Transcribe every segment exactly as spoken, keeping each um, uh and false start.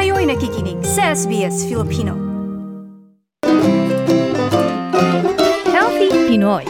Kayo'y nakikinig sa S B S Filipino. Healthy Pinoy.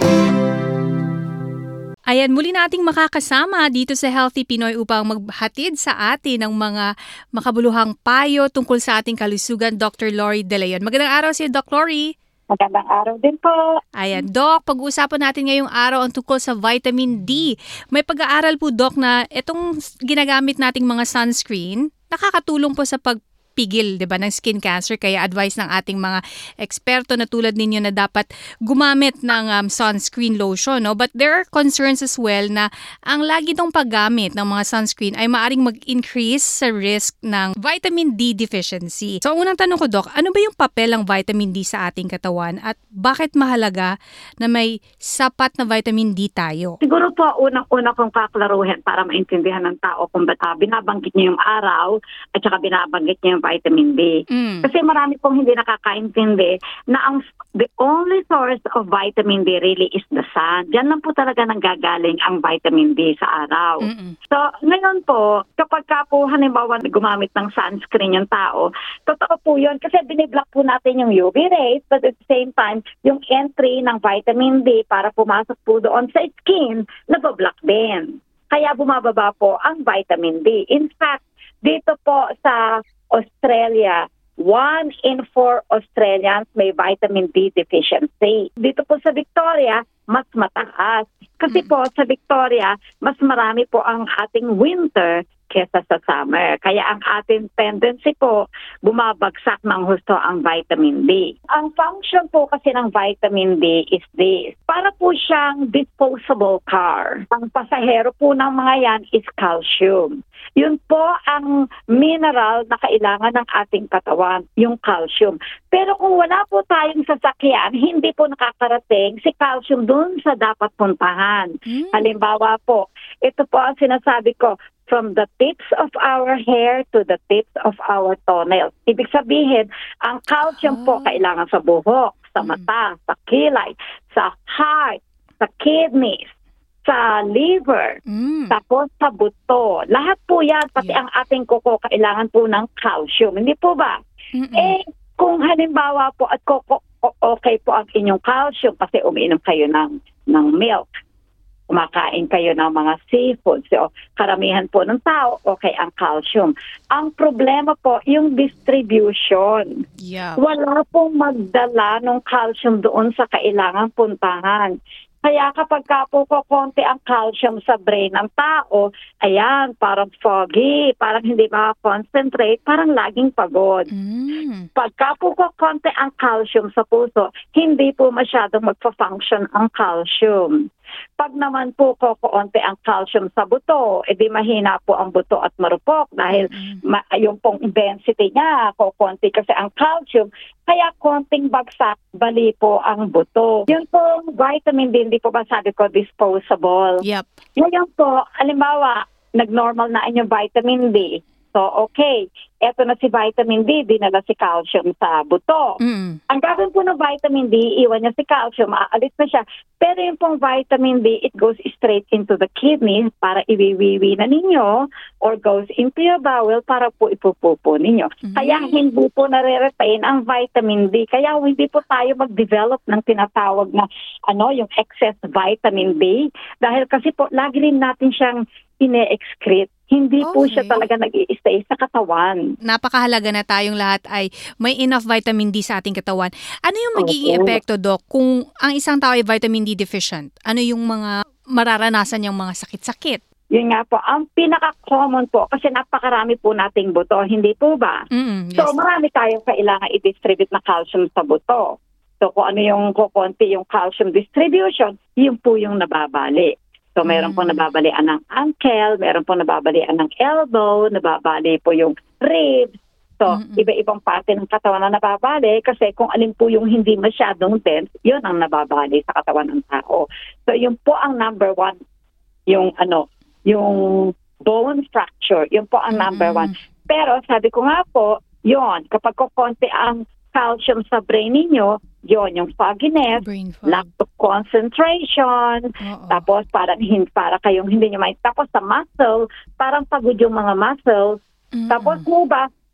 Ayan, muli nating makakasama dito sa Healthy Pinoy upang maghatid sa atin ng mga makabuluhang payo tungkol sa ating kalusugan, Doctor Lori De Leon. Magandang araw si Doc Lori. Magandang araw din po. Ayan, Doc, pag-uusapan natin ngayong araw ang tungkol sa vitamin D. May pag-aaral po, Doc, na itong ginagamit nating mga sunscreen, nakakatulong po sa pag pigil, 'di ba, ng skin cancer, kaya advice ng ating mga eksperto na tulad ninyo na dapat gumamit ng um, sunscreen lotion, no? But there are concerns as well na ang lagi tong paggamit ng mga sunscreen ay maaring mag-increase sa risk ng vitamin D deficiency. So, ang unang tanong ko, Doc, ano ba yung papel ng vitamin D sa ating katawan at bakit mahalaga na may sapat na vitamin D tayo? Siguro po, unang-una kong kaklaruhin para maintindihan ng tao kung ba't uh, binabanggit niyo yung araw at saka binabanggit niyo yung vitamin D. Mm. Kasi marami pong hindi nakakaintindi na ang the only source of vitamin D really is the sun. Diyan lang po talaga nanggagaling ang vitamin D sa araw. Mm-mm. So, ngayon po, kapag ka po halimbawa gumamit ng sunscreen yung tao, totoo po yun kasi biniblock po natin yung U V rays, but at the same time, yung entry ng vitamin D para pumasok po doon sa skin, nabablock din. Kaya bumababa po ang vitamin D. In fact, dito po sa Australia, one in four Australians may vitamin D deficiency. Dito po sa Victoria, mas mataas. Kasi po sa Victoria, mas marami po ang ating winter kesa sa summer. Kaya ang ating tendency po, bumabagsak ng husto ang vitamin D. Ang function po kasi ng vitamin D is this. Para po siyang disposable car. Ang pasahero po ng mga yan is calcium. Yun po ang mineral na kailangan ng ating katawan, yung calcium. Pero kung wala po tayong sasakyan, hindi po nakakarating si calcium dun sa dapat puntahan. Mm. Halimbawa po, ito po ang sinasabi ko, from the tips of our hair to the tips of our toenails. Ibig sabihin, ang calcium oh. po kailangan sa buhok, sa mata, mm. sa kilay, sa heart, sa kidneys, sa liver, mm. tapos sa buto. Lahat po yan, pati yeah. ang ating kuko, kailangan po ng calcium. Hindi po ba? Mm-mm. Eh, kung halimbawa po at kuko, okay po ang inyong calcium kasi umiinom kayo ng, ng milk, kumakain kayo ng mga seafood. So, karamihan po ng tao, okay ang calcium. Ang problema po, yung distribution. Yeah. Wala pong magdala ng calcium doon sa kailangang puntahan. Kaya kapag ka po konti ang calcium sa brain ng tao, ayan, parang foggy, parang hindi makakonsentrate, parang laging pagod. Mm. Pagka po konti ang calcium sa puso, hindi po masyadong magpa-function ang calcium. Pag naman po kukunti ang calcium sa buto, edi mahina po ang buto at marupok dahil mm. ma- yung pong density niya, kukunti kasi ang calcium, kaya konting bagsak, bali po ang buto. Yun pong vitamin D, hindi po ba sabi ko disposable? Yep. Ngayon po, halimbawa, nag-normal na inyong vitamin D. So, okay. Eto na si vitamin D, dinala si calcium sa buto. Mm. Ang gagawin po ng vitamin D, iwan niya si calcium, aalis na siya. Pero yung pong vitamin D, it goes straight into the kidney para iwiwiwi na ninyo or goes into your bowel para po ipupupo ninyo. Mm. Kaya hindi po nare-retain ang vitamin D. Kaya hindi po tayo mag-develop ng tinatawag na ano, yung excess vitamin D. Dahil kasi po, lagi rin natin siyang ine-excrete. Hindi okay. po siya talaga nag-i-stay sa katawan. Napakahalaga na tayong lahat ay may enough vitamin D sa ating katawan. Ano yung magiging okay. epekto, Doc, kung ang isang tao ay vitamin D deficient? Ano yung mga mararanasan niyang mga sakit-sakit? Yun nga po, ang pinaka-common po, kasi napakarami po nating buto, hindi po ba? Mm, yes. So marami tayong kailangan i-distribute na calcium sa buto. So kung ano yung kukunti yung calcium distribution, yun po yung nababali. So, meron mm. po nababalian ng ankle, meron po nababalian ng elbow, nababali po yung ribs. So, mm-mm. iba-ibang parte ng katawan na nababali kasi kung alin po yung hindi masyadong dense, yun ang nababali sa katawan ng tao. So, yun po ang number one, yung ano, yung bone fracture, yun po ang number mm-mm. one. Pero, sabi ko nga po, yun, kapag kukonti ang calcium sa brain ninyo, yon yung fogginess, lack of concentration, uh-oh. Tapos parang hin, para kayong hindi nyo may, tapos sa muscle, parang pagod yung mga muscles, mm-hmm. tapos mo ba, so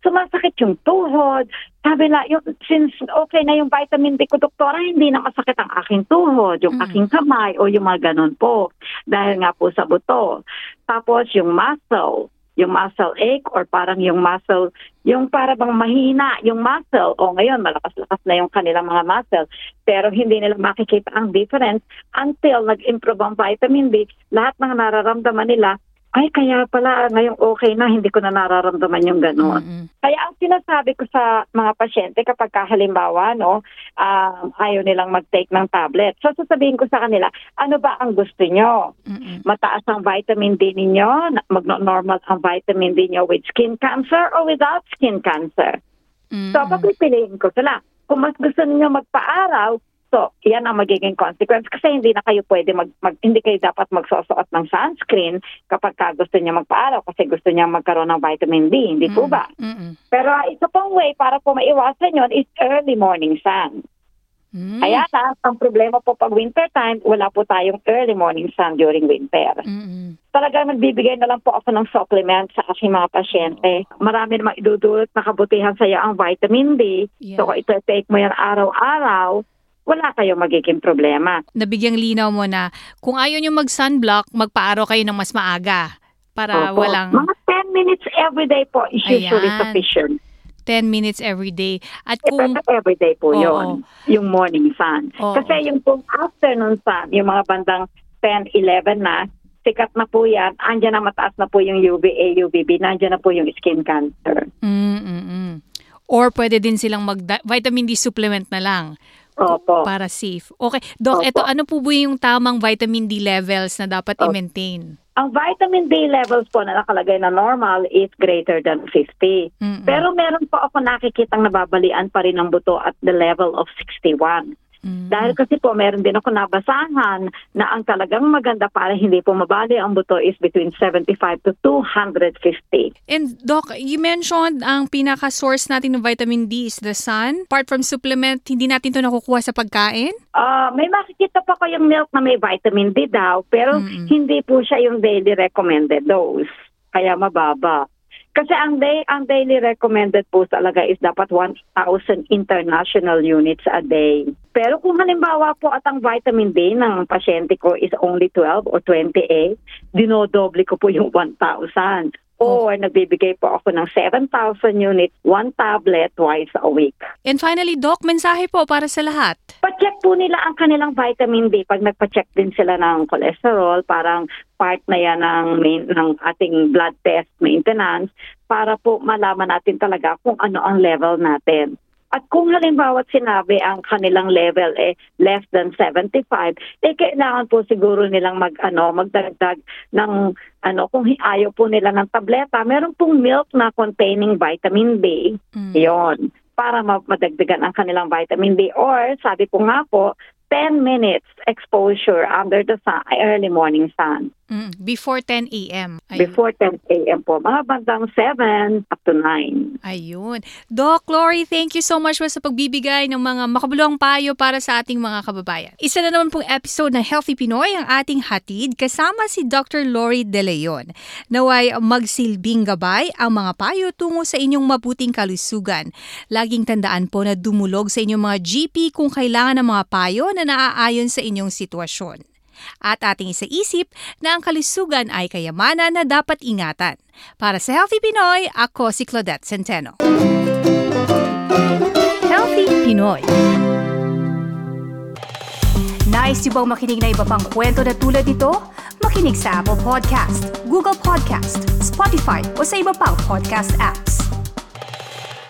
sumasakit yung tuhod. Sabi na, yung, since okay na yung vitamin D ko, doktora, hindi na masakit ang aking tuhod, yung mm. aking kamay, o yung mga ganun po. Dahil nga po sa buto. Tapos yung muscle, yung muscle ache or parang yung muscle, yung para bang mahina yung muscle. O ngayon, malakas-lakas na yung kanilang mga muscle. Pero hindi nila makikita ang difference until nag-improve ang vitamin D. Lahat ng nararamdaman nila, ay kaya pala ngayong okay na, hindi ko na nararamdaman yung gano'n. Mm-hmm. Kaya ang sinasabi ko sa mga pasyente kapag halimbawa, no, uh, ayaw nilang mag-take ng tablet. So sasabihin ko sa kanila, ano ba ang gusto nyo? Mm-hmm. Mataas ang vitamin D ninyo, mag-normal ang vitamin D nyo with skin cancer or without skin cancer. Mm-hmm. So papipiliin ko sila. Kung mas gusto niyo magpa-araw, so, yan ang magiging consequence kasi hindi na kayo pwede mag, mag hindi kayo dapat magsusuot ng sunscreen kapag ka gusto niya magpa-araw kasi gusto niya magkaroon ng vitamin D, hindi po ba? Mm-mm. Pero uh, isa pong way para po maiwasan yun is early morning sun. Mm. Kaya na, ang problema po pag winter time, wala po tayong early morning sun during winter. Mm-mm. Talagang nagbibigay na lang po ako ng supplement sa aking mga pasyente. Marami namang idudulot na kabutihan sa iyo ang vitamin D. Yeah. So, kung ito take mo yan araw-araw, wala kayong magiging problema. Nabigyang linaw mo na kung ayaw nyo mag-sunblock, magpa-araw kayo ng mas maaga para Opo. walang... Mga ten minutes everyday po is usually Ayan. Sufficient. ten minutes everyday. At kung... Everyday po Oo. Yun, yung morning sun. Oo. Kasi yung pong afternoon sun, yung mga bandang ten, eleven na, sikat na po yan, andyan na mataas na po yung U V A, U V B, nandyan na po yung skin cancer. Mm-mm. Or pwede din silang mag-vitamin D supplement na lang. Opo. Para safe. Okay. Doc, Opo. Ito, ano po ba yung tamang vitamin D levels na dapat Opo. i-maintain? Ang vitamin D levels po na nakalagay na normal is greater than fifty. Mm-mm. Pero meron po ako nakikitang nababalian pa rin ng buto at the level of sixty-one. Mm. Dahil kasi po meron din ako nabasahan na ang talagang maganda para hindi po mabali ang buto is between seventy-five to two hundred fifty. And Doc, you mentioned ang pinaka-source natin ng vitamin D is the sun. Apart from supplement, hindi natin ito nakukuha sa pagkain? Uh, may makikita pa ko yung milk na may vitamin D daw, pero Mm-mm. hindi po siya yung daily recommended dose. Kaya mababa. Kasi ang day ang daily recommended po talaga is dapat one thousand international units a day. Pero kung halimbawa po at ang vitamin D ng pasyente ko is only twelve or twenty-eight, dinodoble ko po yung one thousand. Or nagbibigay po ako ng seven thousand units, one tablet twice a week. And finally, Doc, mensahe po para sa lahat. Pa-check po nila ang kanilang vitamin D. Pag nagpa-check din sila ng cholesterol, parang part na yan ng, main, ng ating blood test maintenance para po malaman natin talaga kung ano ang level natin. At kung halimbawa sinabi ang kanilang level eh less than seventy-five, eh kailangan po siguro nilang mag ano magdagdag ng ano kung ayaw po nila ng tableta, meron pong milk na containing vitamin D. Mm. 'Yon, para madagdagan ang kanilang vitamin D or sabi ko nga po ten minutes exposure under the sun, early morning sun. Mm, before ten a.m. Ayun. Before ten a.m. po. Mga bandang seven up to nine. Ayun. Doc Lori, thank you so much sa pagbibigay ng mga makabuluhang payo para sa ating mga kababayan. Isa na naman pong episode ng Healthy Pinoy ang ating hatid kasama si Doctor Lori De Leon. Naway magsilbing gabay ang mga payo tungo sa inyong mabuting kalusugan. Laging tandaan po na dumulog sa inyong mga G P kung kailangan ng mga payo na naaayon sa inyong sitwasyon. At ating isaisip na ang kalusugan ay kayamanan na dapat ingatan. Para sa Healthy Pinoy, ako si Claudette Centeno. Healthy Pinoy. Nice yung bang makinig na iba pang kwento na tulad ito? Makinig sa Apple Podcast, Google Podcast, Spotify o sa iba pang podcast apps.